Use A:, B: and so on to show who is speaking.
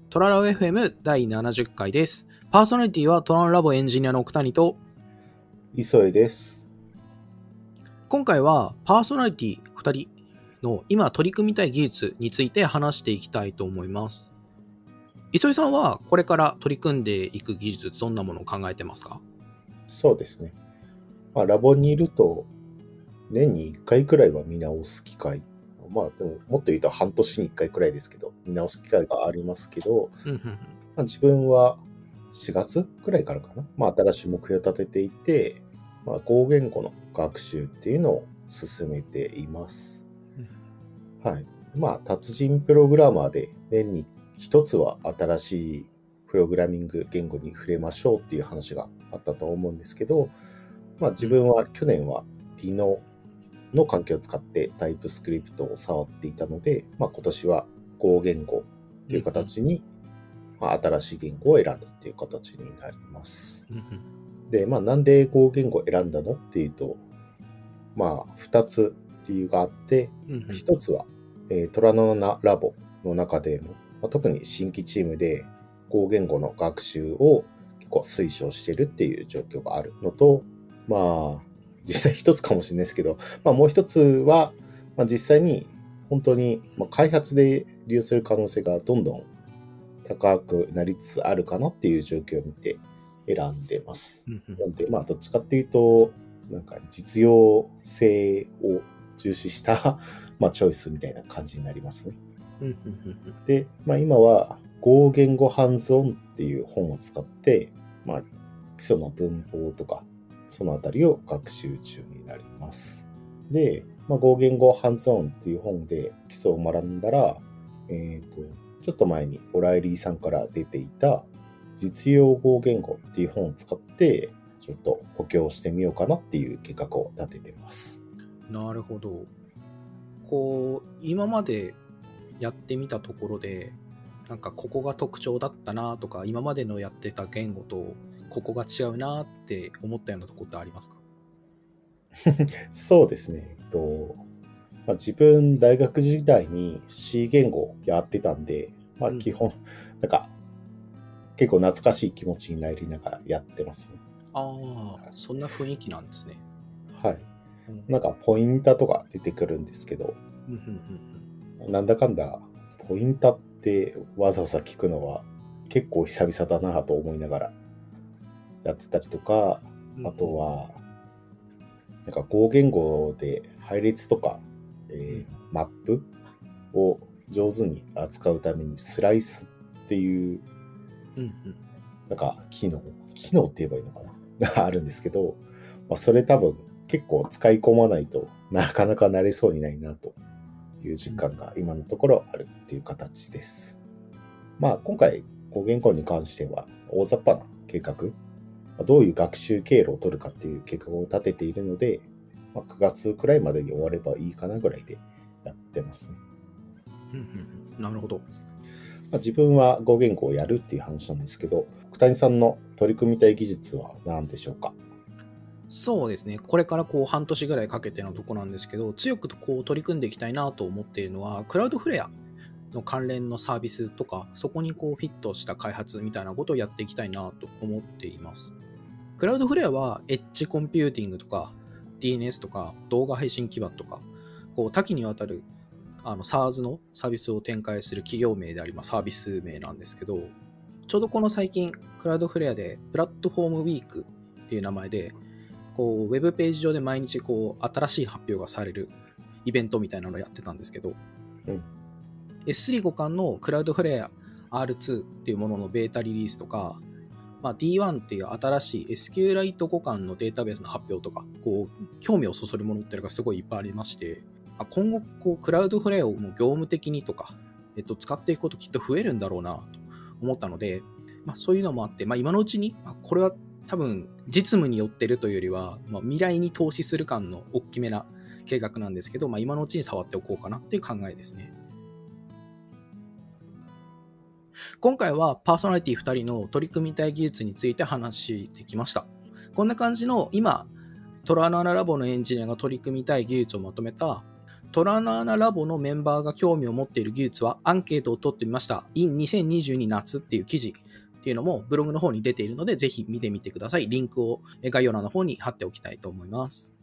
A: トララボ FM 第70回です。パーソナリティはトランラボエンジニアの奥谷と
B: 磯江です。
A: 今回はパーソナリティ2人の今取り組みたい技術について話していきたいと思います。磯江さんはこれから取り組んでいく技術どんなものを考えてますか？
B: そうですね。ラボにいると年に1回くらいは見直す機会。でももっと言うと半年に1回くらいですけど、見直す機会がありますけど、自分は4月くらいからかな。新しい目標を立てていて、5言語の学習っていうのを進めています。はい。達人プログラマーで年に一つは新しいプログラミング言語に触れましょうっていう話があったと思うんですけど、自分は去年は Dino の環境を使ってタイプスクリプトを触っていたので、今年はGo言語っていう形に、新しい言語を選んだっていう形になります。で、なんでGo言語を選んだのっていうと、2つ理由があって、1つは、トラノナラボの中でも、特に新規チームでGo言語の学習を結構推奨してるっていう状況があるのと、実際一つかもしれないですけど、もう一つは、実際に本当に開発で利用する可能性がどんどん高くなりつつあるかなっていう状況を見て選んでます。なので、どっちかっていうと、実用性を重視した、チョイスみたいな感じになりますね。で、今は Go 言語ハンズオンっていう本を使って、基礎の文法とか、そのあたりを学習中になります。で、Go 言語ハンズオンっていう本で基礎を学んだら、ちょっと前にオライリーさんから出ていた実用Go言語っていう本を使って、ちょっと補強してみようかなっていう計画を立ててます。
A: なるほど。今までやってみたところで、ここが特徴だったなとか、今までのやってた言語とここが違うなって思ったようなところってありますか？
B: そうですね。自分大学時代に C 言語やってたんで、基本、結構懐かしい気持ちになりながらやってます。
A: そんな雰囲気なんですね。
B: はい。ポインタとか出てくるんですけど、なんだかんだポインタってわざわざ聞くのは結構久々だなと思いながらやってたりとか、あとはGo言語で配列とか、マップを上手に扱うためにスライスっていう機能って言えばいいのかながあるんですけど、それ多分結構使い込まないとなかなか慣れそうにないなという実感が今のところあるっていう形です。今回Go言語に関しては大雑把な計画、どういう学習経路を取るかっていう計画を立てているので、9月くらいまでに終わればいいかなぐらいでやってますね。
A: なるほど。
B: 自分はGo言語をやるっていう話なんですけど、奥谷さんの取り組みたい技術は何でしょうか？
A: そうですね。これから半年ぐらいかけてのとこなんですけど、強く取り組んでいきたいなと思っているのは、クラウドフレアの関連のサービスとか、そこにフィットした開発みたいなことをやっていきたいなと思っています。クラウドフレアはエッジコンピューティングとか DNS とか動画配信基盤とか、多岐にわたるSaaS のサービスを展開する企業名であり、サービス名なんですけど、ちょうどこの最近クラウドフレアでプラットフォームウィークっていう名前でウェブページ上で毎日新しい発表がされるイベントみたいなのをやってたんですけど、S3 互換のクラウドフレア R2 っていうもののベータリリースとか、D1 っていう新しい SQLite 互換のデータベースの発表とか、興味をそそるものっていうのがすごいいっぱいありまして、今後クラウドフレアをもう業務的にとか、使っていくこときっと増えるんだろうなと思ったので、そういうのもあって、今のうちに、これは多分実務によってるというよりは、未来に投資する感の大きめな計画なんですけど、今のうちに触っておこうかなっていう考えですね。今回はパーソナリティ2人の取り組みたい技術について話してきました。こんな感じの今トラノナラボのエンジニアが取り組みたい技術をまとめたトラナーナラボのメンバーが興味を持っている技術はアンケートを取ってみました。in 2022夏っていう記事っていうのもブログの方に出ているので、ぜひ見てみてください。リンクを概要欄の方に貼っておきたいと思います。